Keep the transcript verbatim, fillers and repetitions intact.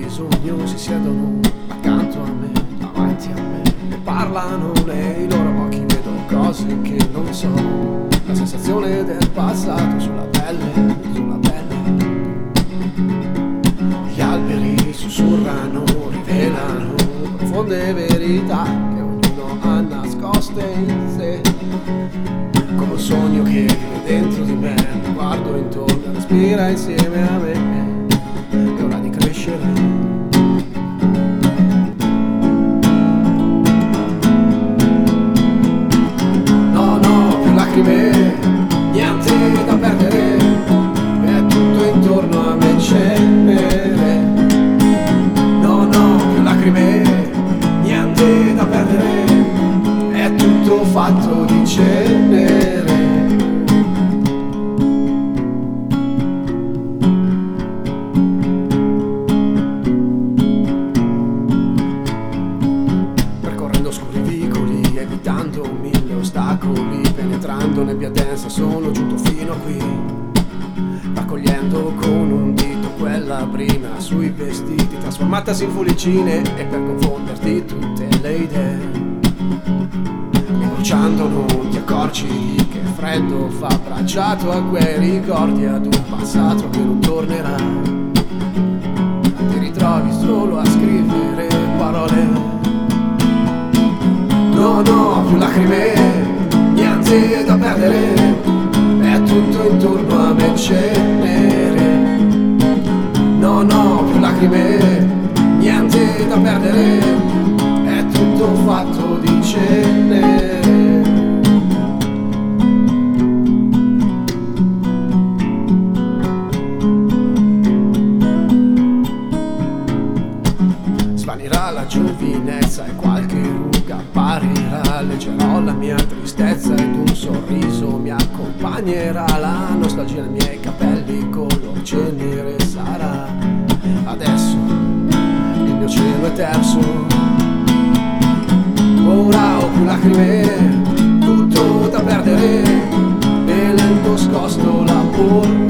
bisogno si siedono accanto a me, davanti a me, e parlano nei loro occhi, vedo cose che non so, la sensazione del passato sulla pelle, sulla pelle. Gli alberi sussurrano, rivelano profonde verità che ognuno ha nascoste in sé, come un sogno che vive dentro di me, mi guardo intorno, respira insieme a me. È ora di crescere. No, no, più lacrime, niente da perdere, è tutto intorno a me cenere. No, no, più lacrime, niente da perdere, è tutto fatto di cenere. Evitando mille ostacoli, penetrando nebbia densa, sono giunto fino a qui, raccogliendo con un dito quella brina sui vestiti, trasformatasi in fulicine e per confonderti tutte le idee, e bruciando non ti accorgi che freddo fa, abbracciato a quei ricordi, ad un passato che non tornerà. Ti ritrovi solo a scrivere parole. No, no, più lacrime, niente da perdere, è tutto intorno a me cenere. No, no, più lacrime, niente da perdere, è tutto fatto di cenere. Svanirà la giovinezza e qualche ruga apparirà, leggerò la mia tristezza ed un sorriso mi accompagnerà, la nostalgia nei miei capelli color cenere sarà. Adesso il mio cielo è terso, ora ho più lacrime, tutto da perdere, e nel nascosto la porta.